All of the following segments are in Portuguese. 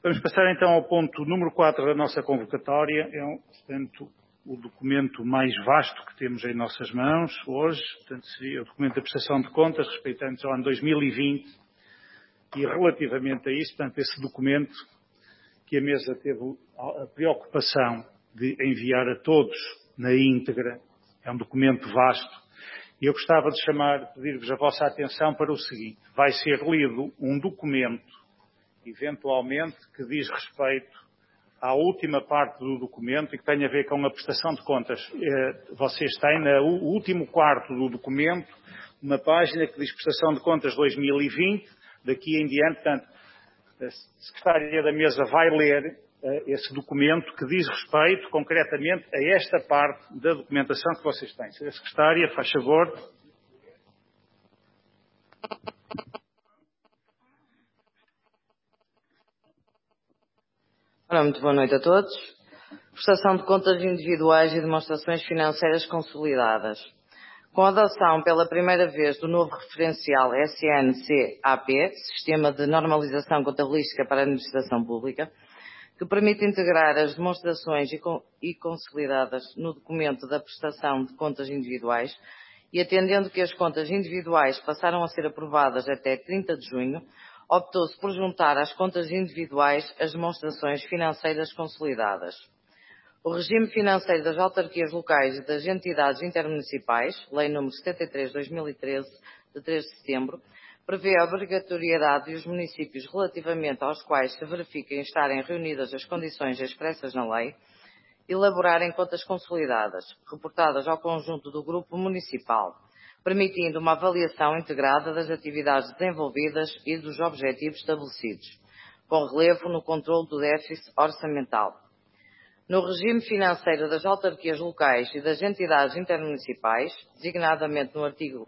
Vamos passar então ao ponto número 4 da nossa convocatória. É, portanto, o documento mais vasto que temos em nossas mãos hoje. Portanto, seria o documento da prestação de contas respeitante ao ano 2020. E relativamente a isso, portanto, esse documento que a mesa teve a preocupação de enviar a todos na íntegra, é um documento vasto. E eu gostava de pedir-vos a vossa atenção para o seguinte. Vai ser lido um documento, eventualmente, que diz respeito à última parte do documento e que tem a ver com a prestação de contas. Vocês têm no último quarto do documento uma página que diz prestação de contas 2020, daqui em diante, portanto, a secretária da mesa vai ler esse documento que diz respeito concretamente a esta parte da documentação que vocês têm. Senhora secretária, faz favor. Ora, muito boa noite a todos. Prestação de contas individuais e demonstrações financeiras consolidadas. Com a adoção pela primeira vez do novo referencial SNCAP, Sistema de Normalização Contabilística para a Administração Pública, que permite integrar as demonstrações e consolidadas no documento da prestação de contas individuais, e atendendo que as contas individuais passaram a ser aprovadas até 30 de junho, optou-se por juntar às contas individuais as demonstrações financeiras consolidadas. O regime financeiro das autarquias locais e das entidades intermunicipais, Lei nº 73/2013, de 3 de setembro, prevê a obrigatoriedade dos municípios relativamente aos quais se verifiquem estarem reunidas as condições expressas na lei, elaborarem contas consolidadas, reportadas ao conjunto do grupo municipal, permitindo uma avaliação integrada das atividades desenvolvidas e dos objetivos estabelecidos, com relevo no controle do déficit orçamental. No regime financeiro das autarquias locais e das entidades intermunicipais, designadamente no artigo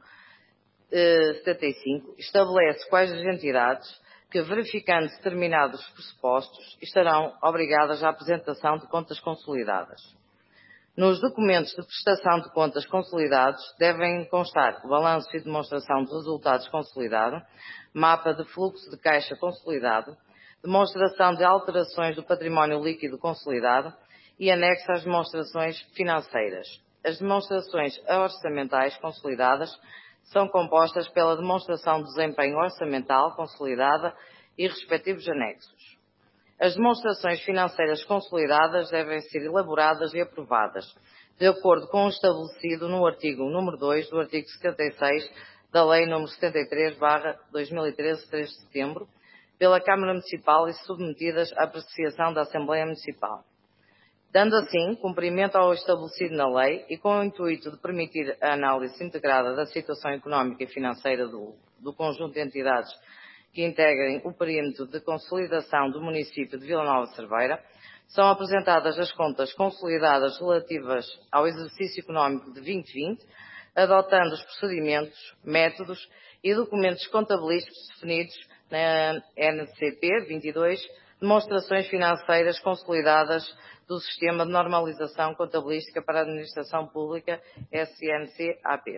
75, estabelece quais as entidades que, verificando determinados pressupostos, estarão obrigadas à apresentação de contas consolidadas. Nos documentos de prestação de contas consolidados devem constar o balanço e demonstração de resultados consolidado, mapa de fluxo de caixa consolidado, demonstração de alterações do património líquido consolidado e anexo às demonstrações financeiras. As demonstrações orçamentais consolidadas são compostas pela demonstração de desempenho orçamental consolidada e respectivos anexos. As demonstrações financeiras consolidadas devem ser elaboradas e aprovadas, de acordo com o estabelecido no artigo número 2 do artigo 76 da Lei nº 73/2013, 3 de setembro, pela Câmara Municipal e submetidas à apreciação da Assembleia Municipal. Dando assim cumprimento ao estabelecido na lei e com o intuito de permitir a análise integrada da situação económica e financeira do conjunto de entidades que integrem o perímetro de consolidação do município de Vila Nova de Cerveira, são apresentadas as contas consolidadas relativas ao exercício económico de 2020, adotando os procedimentos, métodos e documentos contabilísticos definidos na NCP 22, demonstrações financeiras consolidadas do Sistema de Normalização Contabilística para a Administração Pública, SNCAP.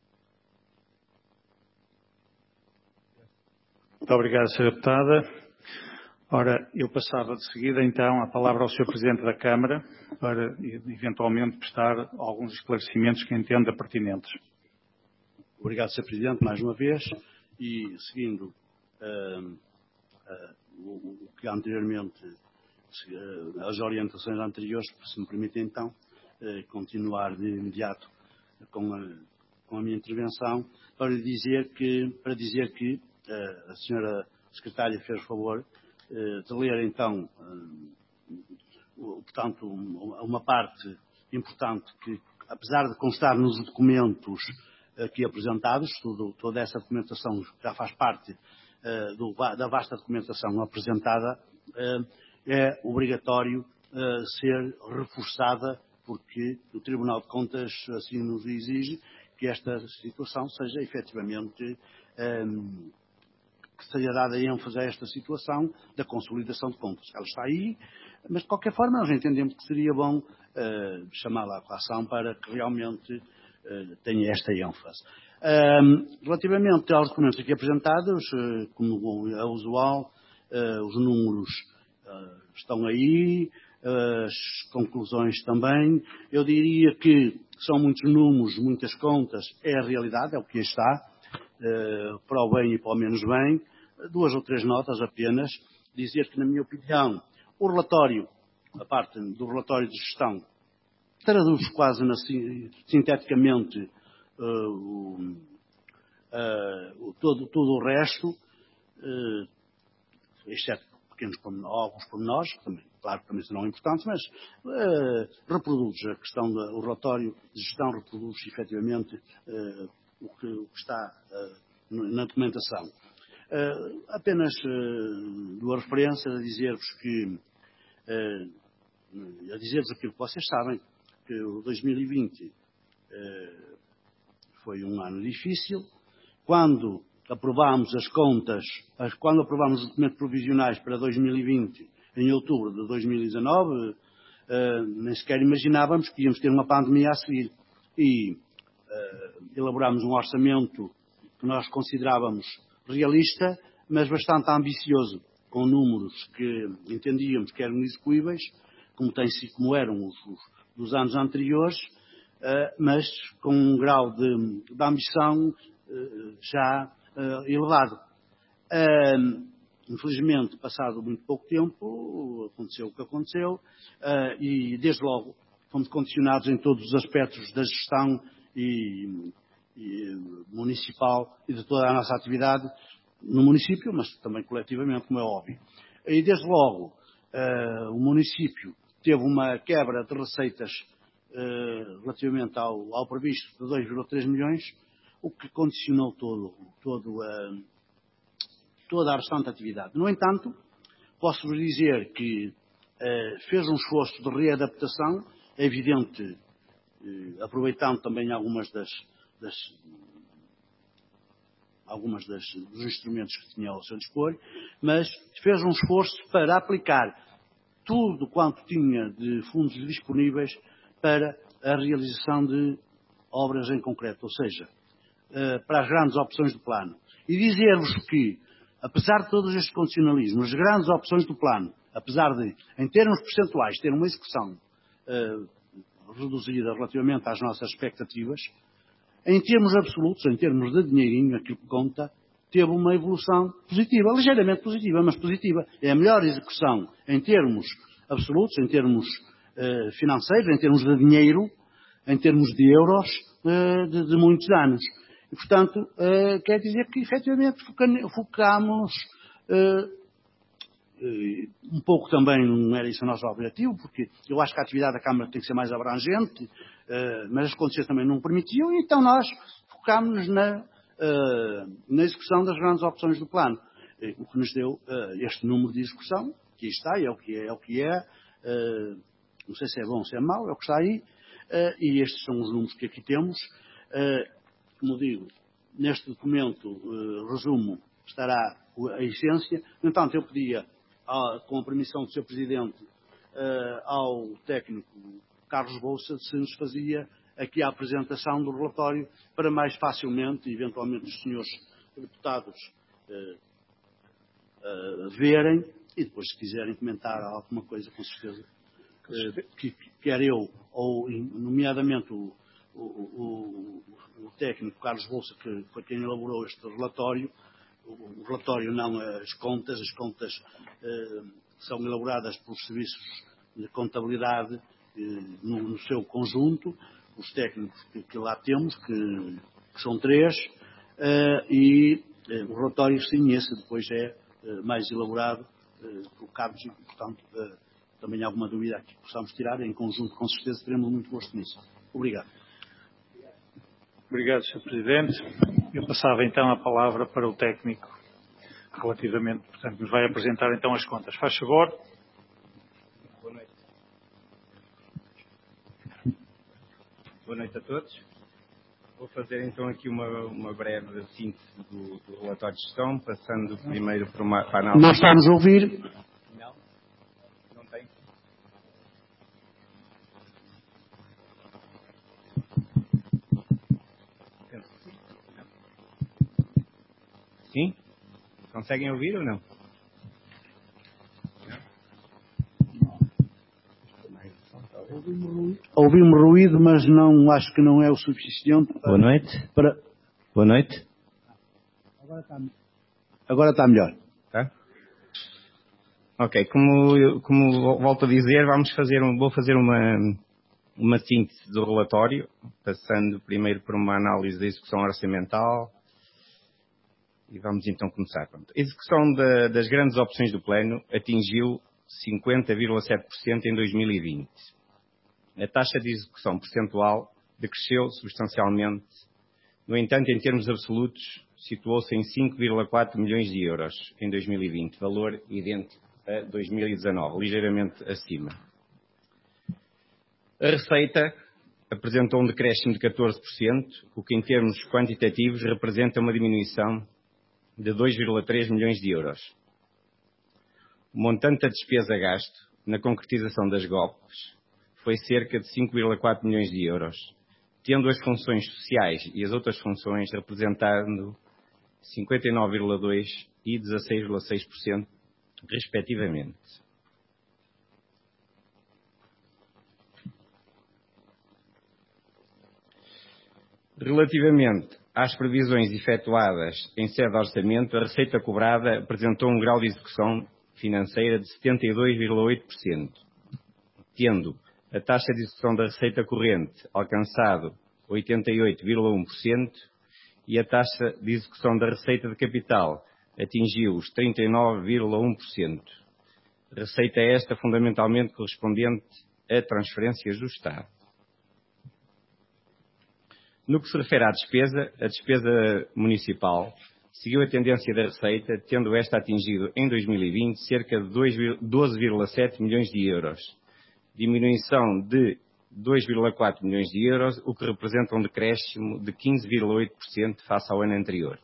Muito obrigado, Sra. Deputada. Ora, eu passava de seguida, então, a palavra ao Sr. Presidente da Câmara para, eventualmente, prestar alguns esclarecimentos que entenda pertinentes. Obrigado, Sr. Presidente, mais uma vez. E, seguindo o que anteriormente, as orientações anteriores, se me permitem, então, continuar de imediato com a minha intervenção, para dizer que a senhora secretária fez o favor de ler, então, portanto, uma parte importante que, apesar de constar nos documentos aqui apresentados, toda essa documentação já faz parte da vasta documentação apresentada, é obrigatório ser reforçada, porque o Tribunal de Contas assim nos exige que esta situação seja efetivamente que seja dada ênfase a esta situação da consolidação de contas. Ela está aí, mas de qualquer forma nós entendemos que seria bom chamá-la à colação para que realmente tenha esta ênfase. Relativamente aos documentos aqui apresentados, como é usual, os números estão aí, as conclusões também. Eu diria que são muitos números, muitas contas, é a realidade, é o que está, para o bem e para o menos bem. 2 ou 3 notas apenas. Dizer que, na minha opinião, o relatório, a parte do relatório de gestão, traduz quase sinteticamente todo o resto, exceto alguns pormenores, que também, claro que também serão importantes, mas reproduz a questão do relatório de gestão, reproduz efetivamente o que está na documentação. Apenas 2 referências a dizer-vos que, a dizer-vos aquilo que vocês sabem, que o 2020 foi um ano difícil. Quando aprovámos as contas, quando aprovámos os documentos provisionais para 2020, em outubro de 2019, nem sequer imaginávamos que íamos ter uma pandemia a seguir. E elaborámos um orçamento que nós considerávamos realista, mas bastante ambicioso, com números que entendíamos que eram execuíveis, como eram os dos anos anteriores, mas com um grau de ambição já elevado. Infelizmente, passado muito pouco tempo, aconteceu o que aconteceu, e desde logo fomos condicionados em todos os aspectos da gestão e municipal e de toda a nossa atividade no município, mas também coletivamente, como é óbvio. E desde logo o município teve uma quebra de receitas relativamente ao previsto de 2,3 milhões, o que condicionou toda a restante atividade. No entanto, posso-vos dizer que fez um esforço de readaptação, é evidente, aproveitando também algumas dos instrumentos que tinha ao seu dispor, mas fez um esforço para aplicar tudo quanto tinha de fundos disponíveis para a realização de obras em concreto, ou seja, para as grandes opções do plano. E dizer-vos que, apesar de todos estes condicionalismos, as grandes opções do plano, apesar de, em termos percentuais, ter uma execução reduzida relativamente às nossas expectativas, em termos absolutos, em termos de dinheirinho, aquilo que conta, teve uma evolução positiva, ligeiramente positiva, mas positiva. É a melhor execução em termos absolutos, em termos financeiros, em termos de dinheiro, em termos de euros, de muitos anos. E, portanto, quer dizer que, efetivamente, focámos um pouco também, não era isso o nosso objetivo, porque eu acho que a atividade da Câmara tem que ser mais abrangente, mas as condições também não permitiam, e então nós focámos-nos na execução das grandes opções do plano, o que nos deu este número de execução, que está, é o que é, não sei se é bom ou se é mau, é o que está aí, e estes são os números que aqui temos. Como digo, neste documento, resumo, estará a essência. No entanto, eu pedia, com a permissão do Sr. Presidente, ao técnico Carlos Bolsa, se nos fazia aqui a apresentação do relatório para mais facilmente, eventualmente, os senhores deputados verem e depois, se quiserem comentar alguma coisa, com certeza, quer eu, ou nomeadamente o técnico Carlos Bolsa, que foi quem elaborou este relatório. O relatório não as contas são elaboradas pelos serviços de contabilidade no seu conjunto, os técnicos que lá temos, que são 3, e o relatório sim, esse depois é mais elaborado pelo Carlos, e portanto também há alguma dúvida que possamos tirar, em conjunto com certeza teremos muito gosto nisso. Obrigado. Obrigado, Sr. Presidente. Eu passava então a palavra para o técnico relativamente, portanto, nos vai apresentar então as contas. Faz favor. Boa noite. Boa noite a todos. Vou fazer então aqui uma breve síntese do relatório de gestão, passando primeiro para a análise. Não estamos a ouvir. Não tem. Sim? Conseguem ouvir ou não? Ouvimos ruído, mas não, acho que não é o suficiente. Boa noite. Boa noite. Agora está melhor. Tá? Ok, como volto a dizer, vou fazer uma síntese do relatório, passando primeiro por uma análise da execução orçamental e vamos então começar. A execução das grandes opções do plano atingiu 50,7% em 2020. A taxa de execução percentual decresceu substancialmente. No entanto, em termos absolutos, situou-se em 5,4 milhões de euros em 2020, valor idêntico a 2019, ligeiramente acima. A receita apresentou um decréscimo de 14%, o que em termos quantitativos representa uma diminuição de 2,3 milhões de euros. O montante da despesa gasto na concretização das GOPs foi cerca de 5,4 milhões de euros, tendo as funções sociais e as outras funções representando 59,2% e 16,6%, respectivamente. Relativamente às previsões efetuadas em sede de orçamento, a receita cobrada apresentou um grau de execução financeira de 72,8%, tendo a taxa de execução da receita corrente alcançado 88,1% e a taxa de execução da receita de capital atingiu os 39,1%. Receita esta fundamentalmente correspondente a transferências do Estado. No que se refere à despesa, a despesa municipal seguiu a tendência da receita, tendo esta atingido em 2020 cerca de 12,7 milhões de euros, diminuição de 2,4 milhões de euros, o que representa um decréscimo de 15,8% face ao ano anterior.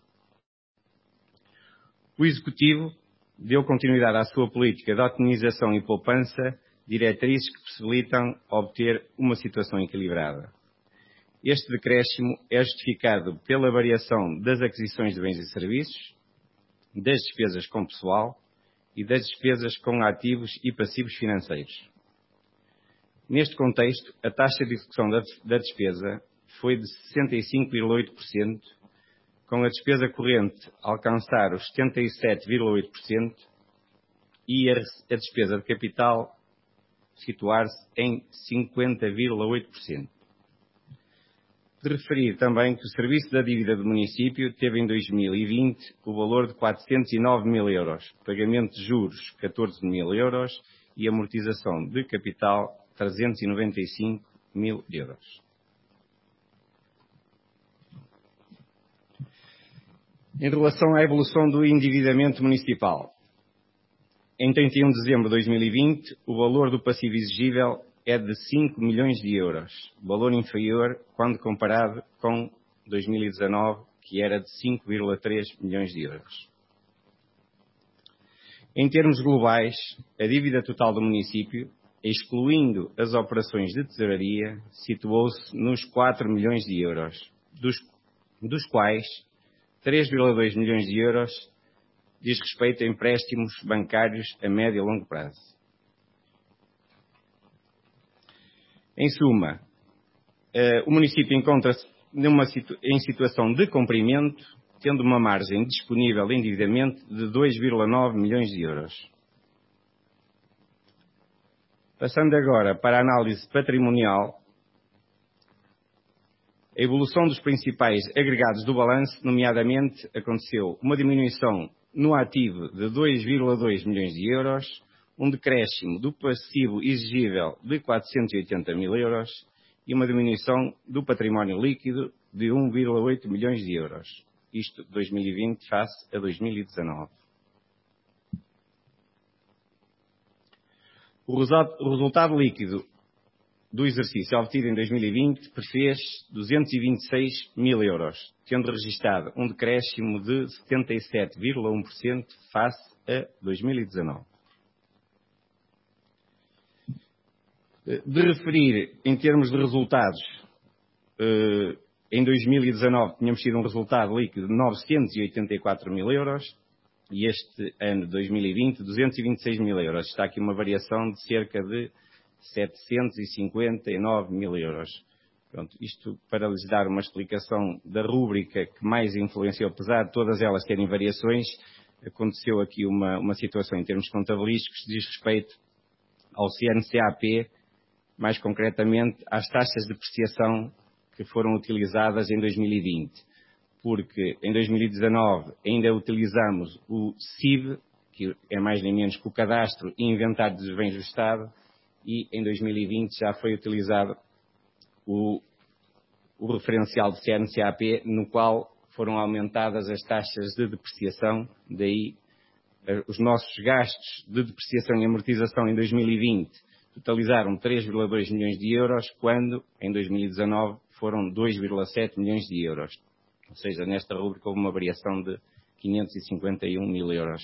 O Executivo deu continuidade à sua política de otimização e poupança, diretrizes que possibilitam obter uma situação equilibrada. Este decréscimo é justificado pela variação das aquisições de bens e serviços, das despesas com pessoal e das despesas com ativos e passivos financeiros. Neste contexto, a taxa de execução da despesa foi de 65,8%, com a despesa corrente alcançar os 77,8% e a despesa de capital situar-se em 50,8%. De referir também que o serviço da dívida do município teve em 2020 o valor de 409 mil euros, pagamento de juros 14 mil euros e amortização de capital 395 mil euros. Em relação à evolução do endividamento municipal, em 31 de dezembro de 2020, o valor do passivo exigível é de 5 milhões de euros, valor inferior quando comparado com 2019, que era de 5,3 milhões de euros. Em termos globais, a dívida total do município, excluindo as operações de tesouraria, situou-se nos 4 milhões de euros, dos quais 3,2 milhões de euros diz respeito a empréstimos bancários a médio e longo prazo. Em suma, o município encontra-se em situação de cumprimento, tendo uma margem disponível de endividamento de 2,9 milhões de euros. Passando agora para a análise patrimonial, a evolução dos principais agregados do balanço, nomeadamente, aconteceu uma diminuição no ativo de 2,2 milhões de euros, um decréscimo do passivo exigível de 480 mil euros e uma diminuição do património líquido de 1,8 milhões de euros. Isto 2020 face a 2019. O resultado líquido do exercício obtido em 2020 prefez 226 mil euros, tendo registado um decréscimo de 77,1% face a 2019. De referir, em termos de resultados, em 2019 tínhamos tido um resultado líquido de 984 mil euros e este ano, 2020, 226 mil euros. Está aqui uma variação de cerca de 759 mil euros. Pronto, isto para lhes dar uma explicação da rúbrica que mais influenciou, apesar de todas elas terem variações, aconteceu aqui uma situação em termos contabilísticos que diz respeito ao CNCAP, mais concretamente às taxas de depreciação que foram utilizadas em 2020, porque em 2019 ainda utilizamos o CIB, que é mais nem menos que o Cadastro e Inventário dos Bens do Estado, e em 2020 já foi utilizado o referencial do CNCAP, no qual foram aumentadas as taxas de depreciação, daí os nossos gastos de depreciação e amortização em 2020 totalizaram 3,2 milhões de euros, quando em 2019 foram 2,7 milhões de euros. Ou seja, nesta rúbrica houve uma variação de 551 mil euros.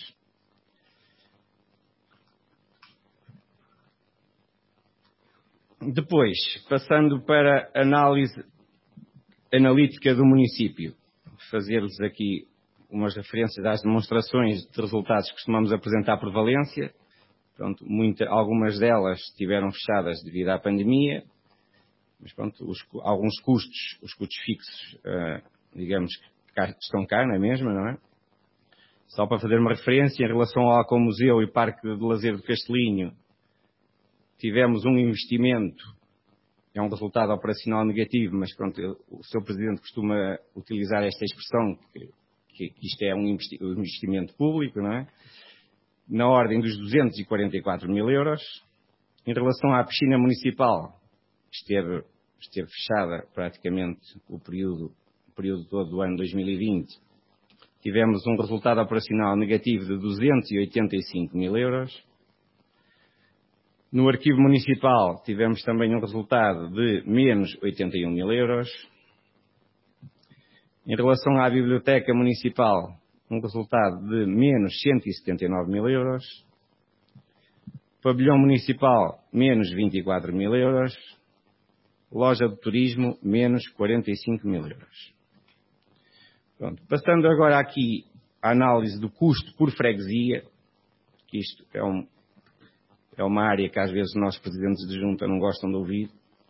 Depois, passando para a análise analítica do município, fazer-lhes aqui umas referências às demonstrações de resultados que costumamos apresentar por Valência. Pronto, algumas delas estiveram fechadas devido à pandemia, mas pronto, alguns custos, os custos fixos, digamos que estão cá, não é mesmo, não é? Só para fazer uma referência, em relação ao Alcomuseu e Parque de Lazer do Castelinho, tivemos um investimento, é um resultado operacional negativo, mas pronto, o Sr. Presidente costuma utilizar esta expressão, que isto é um investimento público, não é? Na ordem dos 244 mil euros. Em relação à piscina municipal, esteve fechada praticamente o período todo do ano 2020. Tivemos um resultado operacional negativo de 285 mil euros. No arquivo municipal tivemos também um resultado de menos 81 mil euros. Em relação à biblioteca municipal, um resultado de menos 179 mil euros. Pavilhão municipal, menos 24 mil euros. Loja de turismo, menos 45 mil euros. Pronto. Passando agora aqui à análise do custo por freguesia, que isto é uma área que às vezes os nossos presidentes de junta não gostam de ouvir.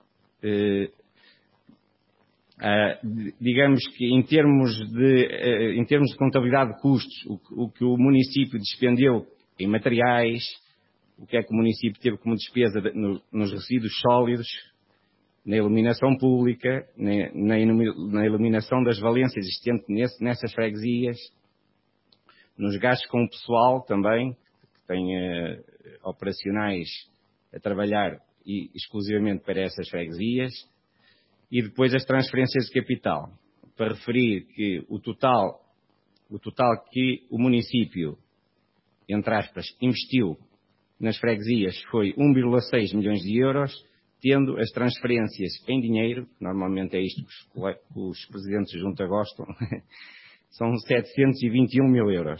Digamos que em termos de contabilidade de custos, o que o município despendeu em materiais, o que é que o município teve como despesa nos resíduos sólidos, na iluminação pública, na iluminação das valências existentes nessas freguesias, nos gastos com o pessoal também, que tem operacionais a trabalhar exclusivamente para essas freguesias, e depois as transferências de capital, para referir que o total que o município, entre aspas, investiu nas freguesias foi 1,6 milhões de euros, tendo as transferências em dinheiro, normalmente é isto que os presidentes de junta gostam, são 721 mil euros.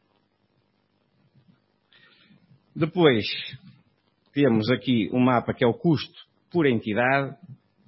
Depois, temos aqui um mapa que é o custo por entidade.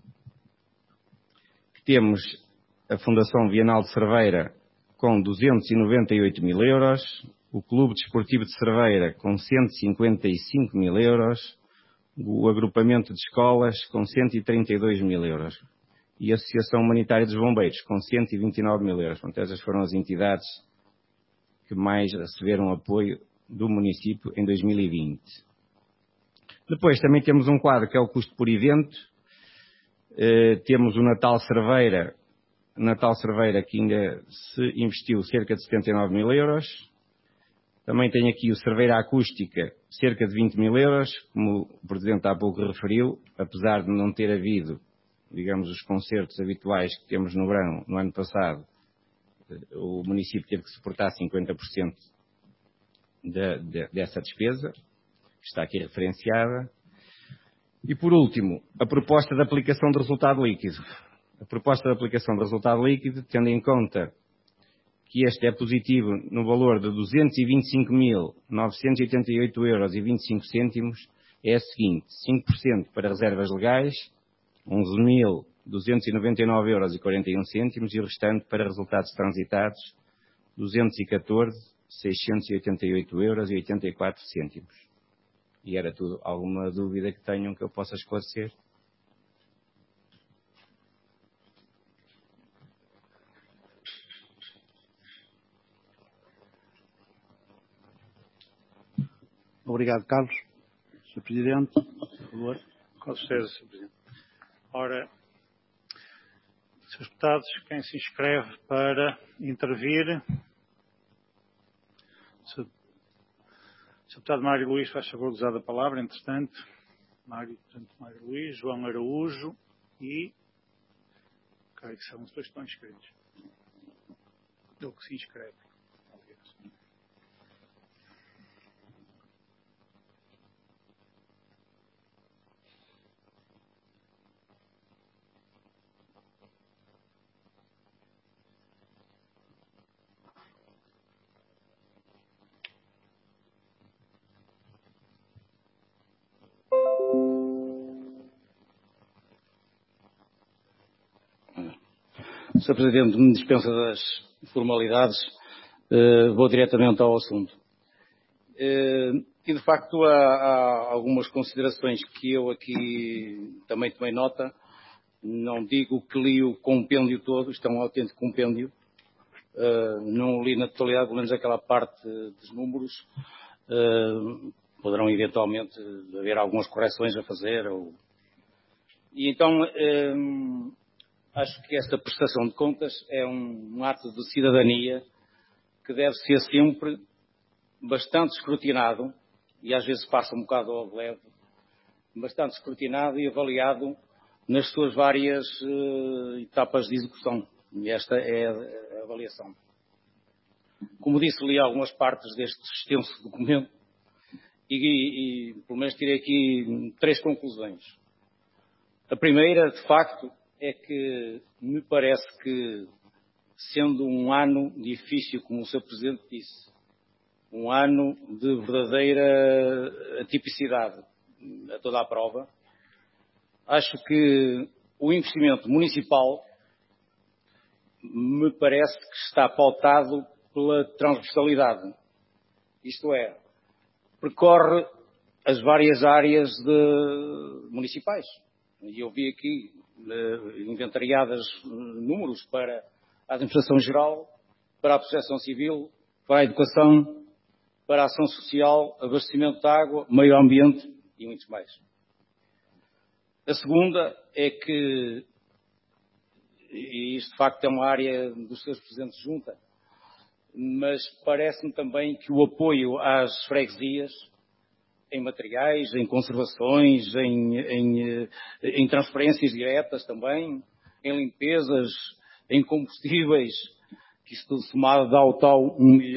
Temos a Fundação Vianal de Cerveira com 298 mil euros, o Clube Desportivo de Cerveira com 155 mil euros, o Agrupamento de Escolas com 132 mil euros e a Associação Humanitária dos Bombeiros com 129 mil euros. Portanto, essas foram as entidades que mais receberam apoio do município em 2020. Depois também temos um quadro que é o custo por evento. Temos o Natal Cerveira que ainda se investiu cerca de 79 mil euros. Também tem aqui o Cerveira Acústica, cerca de 20 mil euros, como o Presidente há pouco referiu, apesar de não ter havido, digamos, os concertos habituais que temos no verão, no ano passado, o município teve que suportar 50% dessa despesa, que está aqui referenciada. E, por último, a proposta de aplicação de resultado líquido. A proposta de aplicação de resultado líquido, tendo em conta que este é positivo no valor de 225.988 euros e 25 cêntimos, é a seguinte: 5% para reservas legais, 11.299 euros e 41 cêntimos, e o restante para resultados transitados, 214.688 euros e 84 cêntimos. E era tudo. Alguma dúvida que tenham que eu possa esclarecer? Obrigado, Carlos. Sr. Presidente, por favor. Com certeza, Sr. Presidente. Ora, Srs. Deputados, quem se inscreve para intervir? Sr. Deputado Mário Luís, faz favor de usar a palavra, entretanto. Mário Luís, João Araújo e... creio que são os dois que estão inscritos. Ele que se inscreve. Sr. Presidente, me dispensa das formalidades, vou diretamente ao assunto. E, de facto, há algumas considerações que eu aqui também tomei nota. Não digo que li o compêndio todo, isto é um autêntico compêndio. Não li na totalidade, pelo menos aquela parte dos números. Poderão, eventualmente, haver algumas correções a fazer. E então... acho que esta prestação de contas é um ato de cidadania que deve ser sempre bastante escrutinado, e às vezes passa um bocado ao leve, bastante escrutinado e avaliado nas suas várias etapas de execução. E esta é a avaliação. Como disse, li algumas partes deste extenso documento e pelo menos tirei aqui 3 conclusões. A primeira, de facto, é que me parece que, sendo um ano difícil, como o Sr. Presidente disse, um ano de verdadeira atipicidade a toda a prova, acho que o investimento municipal me parece que está pautado pela transversalidade. Isto é, percorre as várias áreas municipais. E eu vi aqui inventariadas números para a administração geral, para a proteção civil, para a educação, para a ação social, abastecimento de água, meio ambiente e muitos mais. A segunda é que, e isto de facto é uma área dos seus presidentes de junta, mas parece-me também que o apoio às freguesias em materiais, em conservações, em transferências diretas também, em limpezas, em combustíveis, que isto tudo somado dá o tal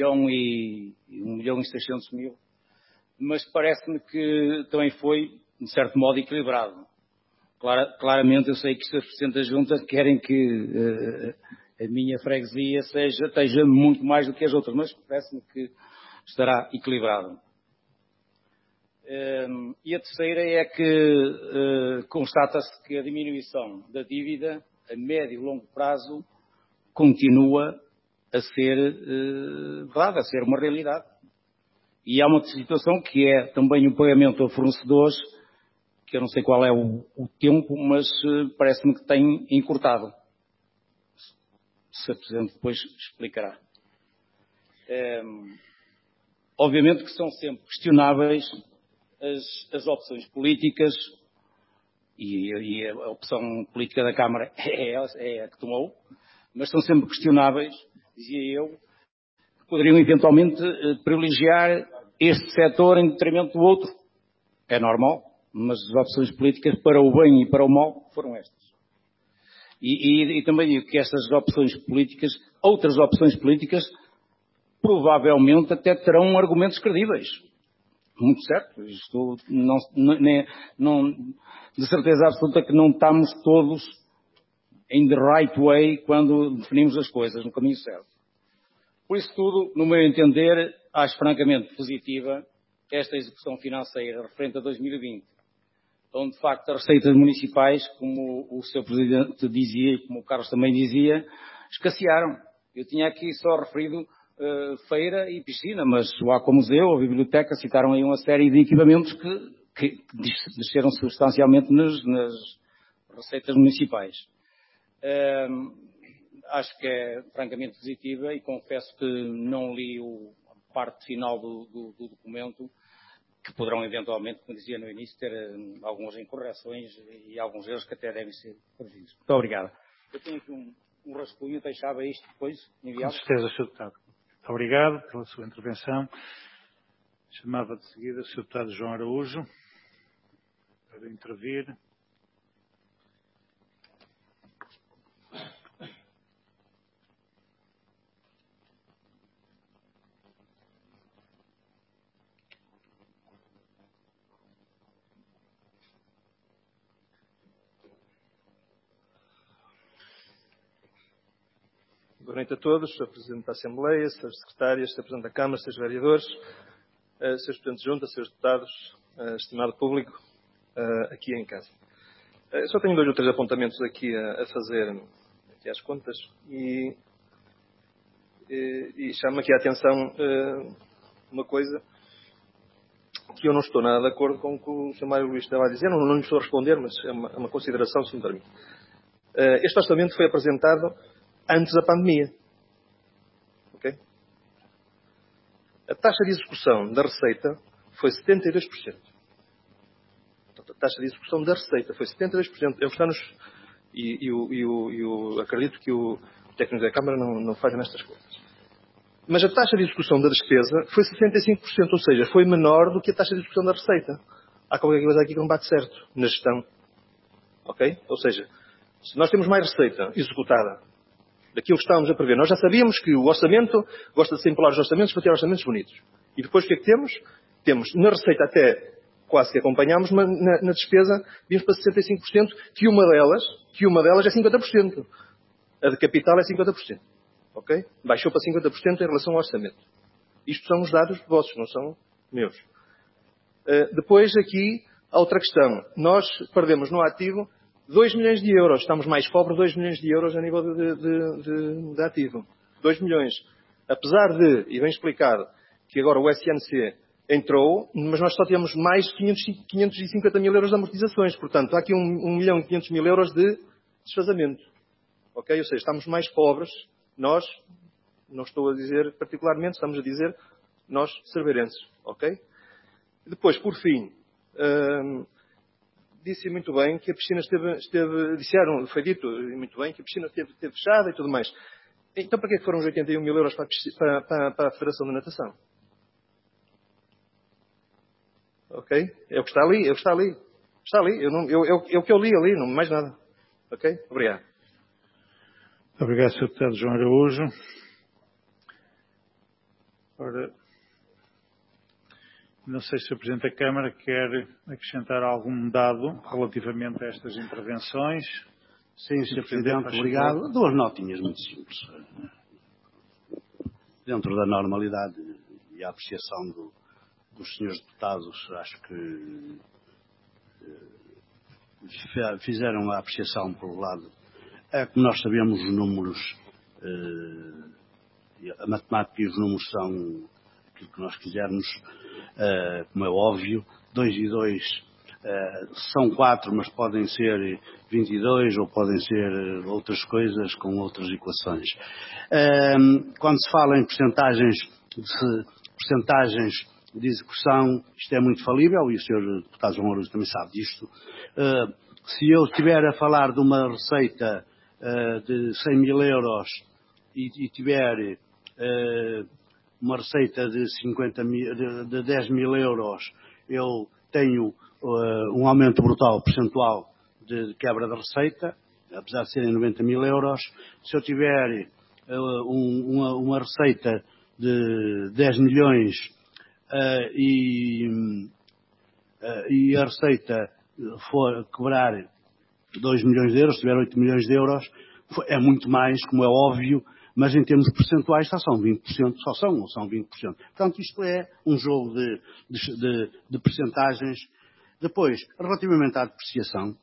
1.600.000, mas parece-me que também foi, de certo modo, equilibrado. Claramente eu sei que os Presidentes da Junta querem que a minha freguesia esteja muito mais do que as outras, mas parece-me que estará equilibrado. E a terceira é que constata-se que a diminuição da dívida a médio e longo prazo continua a ser verdade, a ser uma realidade. E há uma situação que é também o pagamento a fornecedores, que eu não sei qual é o tempo, mas parece-me que tem encurtado. Se a Presidente depois explicará. Obviamente que são sempre questionáveis as opções políticas, e a opção política da Câmara é a que tomou, mas são sempre questionáveis, dizia eu, que poderiam eventualmente privilegiar este setor em detrimento do outro. É normal, mas as opções políticas para o bem e para o mal foram estas. E também digo que estas opções políticas, outras opções políticas, provavelmente até terão argumentos credíveis. Muito certo. Isto não, de certeza absoluta que não estamos todos in the right way quando definimos as coisas, no caminho certo. Por isso tudo, no meu entender, acho francamente positiva esta execução financeira referente a 2020, onde de facto as receitas municipais, como o Sr. Presidente dizia e como o Carlos também dizia, escassearam. Eu tinha aqui só referido feira e piscina, mas o Aquamuseu, a biblioteca, citaram aí uma série de equipamentos que desceram substancialmente nas receitas municipais. Acho que é francamente positiva e confesso que não li a parte final do documento, que poderão eventualmente, como dizia no início, ter algumas incorreções e alguns erros que até devem ser corrigidos. Muito obrigado. Eu tenho aqui um rascunho, deixava isto depois enviado. Com certeza, Sr. Deputado. Muito obrigado pela sua intervenção. Chamava de seguida o Sr. Deputado João Araújo para intervir. Boa noite a todos, Sr. Presidente da Assembleia, Srs. Secretárias, Sr. Presidente da Câmara, Srs. Vereadores, Srs. Presidente de Junta, Srs. Deputados, estimado público, aqui em casa. Só tenho 2 ou 3 apontamentos aqui a fazer, aqui às contas, e chamo aqui a atenção uma coisa que eu não estou nada de acordo com o que o Sr. Mário Luís estava a dizer, não lhe estou a responder, mas é uma consideração, se me permite. Este orçamento foi apresentado antes da pandemia. Ok? A taxa de execução da receita foi 72%. Portanto, a taxa de execução da receita foi 72%. Acredito que o técnico da Câmara não falha nestas coisas. Mas a taxa de execução da despesa foi 65%, ou seja, foi menor do que a taxa de execução da receita. Há qualquer coisa aqui que não bate certo na gestão. Ok? Ou seja, se nós temos mais receita executada daquilo que estávamos a prever. Nós já sabíamos que o orçamento gosta de se empolar os orçamentos para ter orçamentos bonitos. E depois o que é que temos? Temos na receita até quase que acompanhámos, mas na despesa vimos para 65%, que uma delas é 50%. A de capital é 50%. Ok? Baixou para 50% em relação ao orçamento. Isto são os dados vossos, não são meus. Depois aqui, há outra questão. Nós perdemos no ativo 2 milhões de euros. Estamos mais pobres 2 milhões de euros a nível de ativo. 2 milhões. Apesar de, e bem explicado, que agora o SNC entrou, mas nós só temos mais 550 mil euros de amortizações. Portanto, há aqui 1 milhão e 500 mil euros de desfazamento. Ok? Ou seja, estamos mais pobres. Nós, não estou a dizer particularmente, estamos a dizer nós, cerveirenses. Ok? Depois, por fim, disse muito bem que a piscina foi dito muito bem que a piscina esteve fechada e tudo mais. Então, para que foram os 81 mil euros para a Federação de Natação? Ok? É o que está ali, é o que está ali. Está ali, é o que eu li ali, não mais nada. Ok? Obrigado. Obrigado, Sr. Deputado João Araújo. Ora, não sei se o Presidente da Câmara quer acrescentar algum dado relativamente a estas intervenções. Sim, Sr. Presidente, obrigado. 2 notinhas muito simples. Dentro da normalidade e a apreciação dos senhores deputados, acho que fizeram a apreciação por um lado. É que nós sabemos os números, a matemática e os números são aquilo que nós quisermos, como é óbvio. 2 e 2 são 4, mas podem ser 22 ou podem ser outras coisas com outras equações. Quando se fala em percentagens de execução, isto é muito falível e o Sr. Deputado João Araújo também sabe disto. Se eu estiver a falar de uma receita de 100 mil euros e tiver uma receita de 10 mil euros, eu tenho um aumento brutal percentual de quebra da receita, apesar de serem 90 mil euros. Se eu tiver uma receita de 10 milhões e a receita for quebrar 2 milhões de euros, se tiver 8 milhões de euros, é muito mais, como é óbvio, mas em termos percentuais só são 20%, são 20%. Portanto, isto é um jogo de percentagens. Depois, relativamente à depreciação,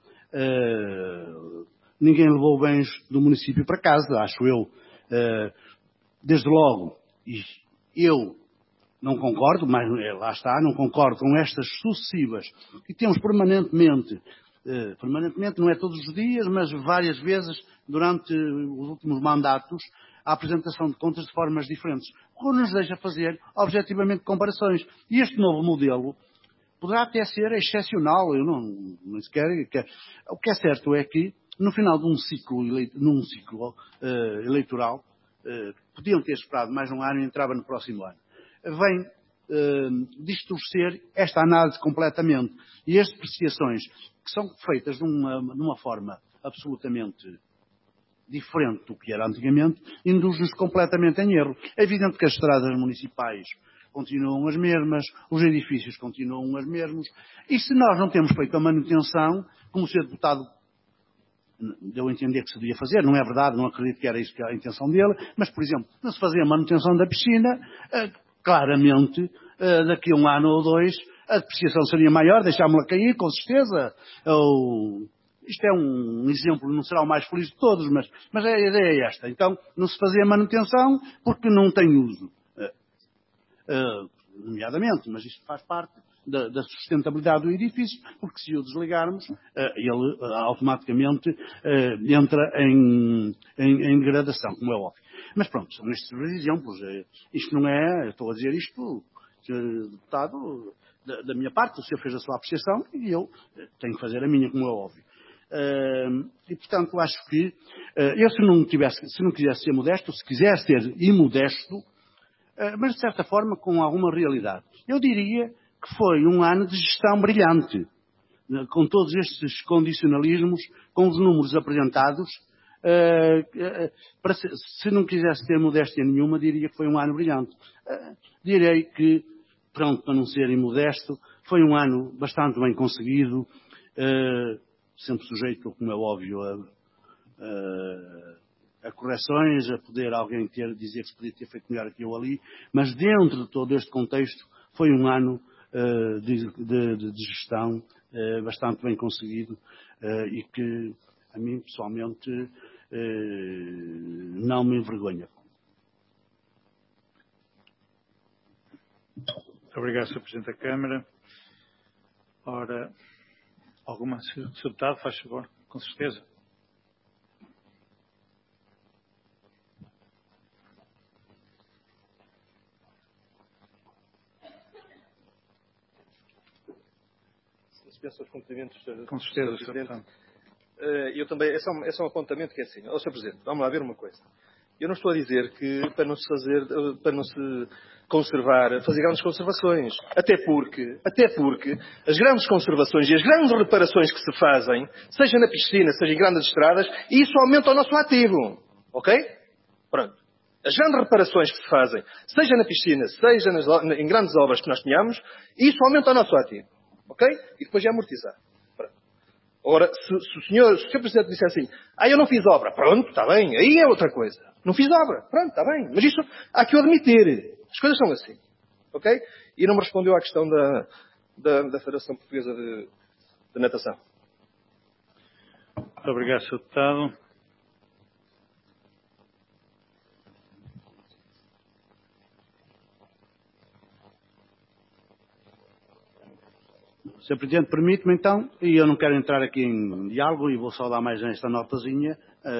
ninguém levou bens do município para casa, acho eu. Desde logo, E eu não concordo, mas lá está, não concordo com estas sucessivas que temos permanentemente, não é todos os dias, mas várias vezes durante os últimos mandatos, a apresentação de contas de formas diferentes, o que nos deixa fazer objetivamente comparações. E este novo modelo poderá até ser excepcional, eu não sequer. O que é certo é que, no final de um ciclo eleitoral, podiam ter esperado mais um ano e entrava no próximo ano. Vem distorcer esta análise completamente. E as depreciações, que são feitas de uma forma absolutamente diferente do que era antigamente, induz-nos completamente em erro. É evidente que as estradas municipais continuam as mesmas, os edifícios continuam os mesmos, e se nós não temos feito a manutenção, como o Sr. Deputado deu a entender que se devia fazer, não é verdade, não acredito que era isso que era a intenção dele, mas, por exemplo, não se fazia a manutenção da piscina, claramente, daqui a um ano ou dois, a depreciação seria maior, deixámos-la cair, com certeza. Isto é um exemplo, não será o mais feliz de todos, mas a ideia é esta. Então, não se fazia manutenção porque não tem uso. Nomeadamente, mas isto faz parte da sustentabilidade do edifício, porque se o desligarmos, ele automaticamente entra em degradação, como é óbvio. Mas pronto, são estes dois exemplos. Isto não é, estou a dizer isto, Sr. Deputado, da minha parte, o senhor fez a sua apreciação e eu tenho que fazer a minha, como é óbvio. E portanto acho que eu se não quisesse ser modesto, se quisesse ser imodesto, mas de certa forma com alguma realidade, eu diria que foi um ano de gestão brilhante, com todos estes condicionalismos, com os números apresentados. Se não quisesse ter modéstia nenhuma, diria que foi um ano brilhante. Direi que, pronto, para não ser imodesto, foi um ano bastante bem conseguido, sempre sujeito, como é óbvio, a correções, a poder alguém dizer que se podia ter feito melhor aqui ou ali, mas dentro de todo este contexto foi um ano de gestão bastante bem conseguido e que a mim pessoalmente não me envergonha. Muito obrigado, Sr. Presidente da Câmara. Ora, alguma, Sr. Deputado, faz favor, com certeza. Dispenso os cumprimentos. Com certeza, Sr. Deputado. Eu também, é só um apontamento que é assim. Sr. Presidente, vamos lá ver uma coisa. Eu não estou a dizer que para não se conservar, fazer grandes conservações. Até porque as grandes conservações e as grandes reparações que se fazem, seja na piscina, seja em grandes estradas, isso aumenta o nosso ativo. Ok? Pronto. As grandes reparações que se fazem, seja na piscina, seja em grandes obras que nós tenhamos, isso aumenta o nosso ativo. Ok? E depois é amortizar. Pronto. Ora, se o Sr. Presidente disser assim, eu não fiz obra, pronto, está bem, aí é outra coisa. Não fiz obra, pronto, está bem. Mas isso há que o admitir. As coisas são assim. Ok? E não me respondeu à questão da Federação Portuguesa de Natação. Muito obrigado, Sr. Deputado. Sr. Presidente, permite-me então, e eu não quero entrar aqui em diálogo e vou só dar mais esta notazinha,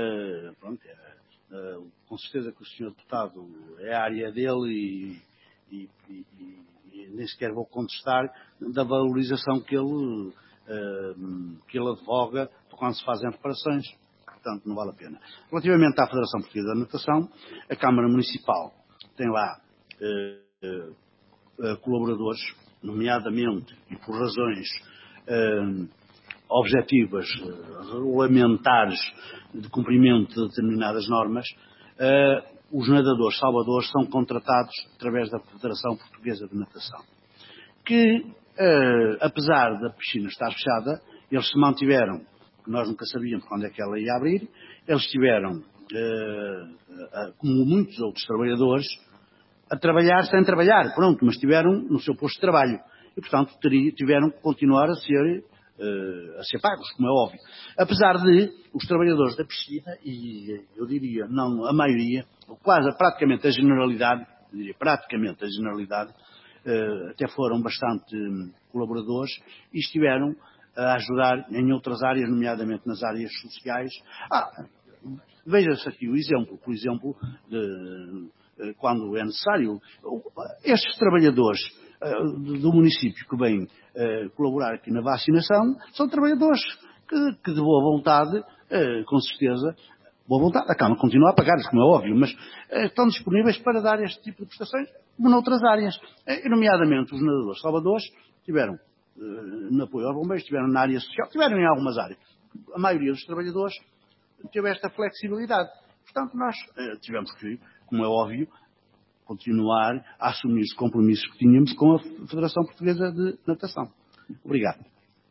com certeza que o Sr. Deputado é a área dele e nem sequer vou contestar da valorização que ele advoga quando se fazem reparações, portanto não vale a pena. Relativamente à Federação Portuguesa da Natação, a Câmara Municipal tem lá colaboradores, nomeadamente e por razões objetivas, regulamentares de cumprimento de determinadas normas, os nadadores salvadores são contratados através da Federação Portuguesa de Natação, que apesar da piscina estar fechada, eles se mantiveram, nós nunca sabíamos quando é que ela ia abrir, eles estiveram, como muitos outros trabalhadores, a trabalhar sem trabalhar, pronto, mas estiveram no seu posto de trabalho e, portanto, tiveram que continuar a ser pagos, como é óbvio. Apesar de os trabalhadores da piscina, e eu diria, não a maioria, quase praticamente a generalidade, eu diria praticamente a generalidade, até foram bastante colaboradores e estiveram a ajudar em outras áreas, nomeadamente nas áreas sociais. Veja-se aqui o exemplo, por exemplo, quando é necessário, estes trabalhadores do município que vêm colaborar aqui na vacinação são trabalhadores que de boa vontade, com certeza, boa vontade, a Câmara continua a pagar-lhes, como é óbvio, mas estão disponíveis para dar este tipo de prestações, como noutras áreas, nomeadamente os nadadores salvadores tiveram no apoio aos bombeiros, tiveram na área social, tiveram em algumas áreas. A maioria dos trabalhadores teve esta flexibilidade. Portanto, nós tivemos que, como é óbvio, continuar a assumir os compromissos que tínhamos com a Federação Portuguesa de Natação. Obrigado.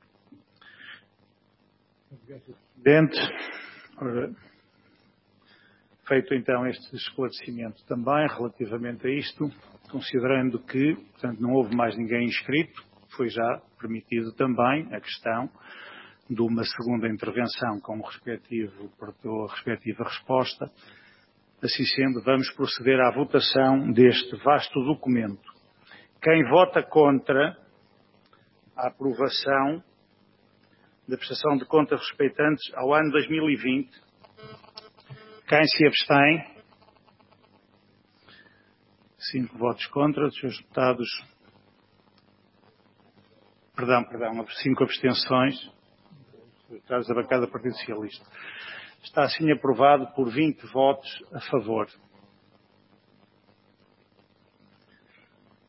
Presidente, feito então este esclarecimento também relativamente a isto, considerando que, portanto, não houve mais ninguém inscrito, foi já permitido também a questão de uma segunda intervenção com a respectiva resposta. Assim sendo, vamos proceder à votação deste vasto documento. Quem vota contra a aprovação da prestação de contas respeitantes ao ano 2020, quem se abstém? 5 votos contra, dos seus deputados. Perdão, 5 abstenções. Deputados da bancada do Partido Socialista. Está assim aprovado por 20 votos a favor.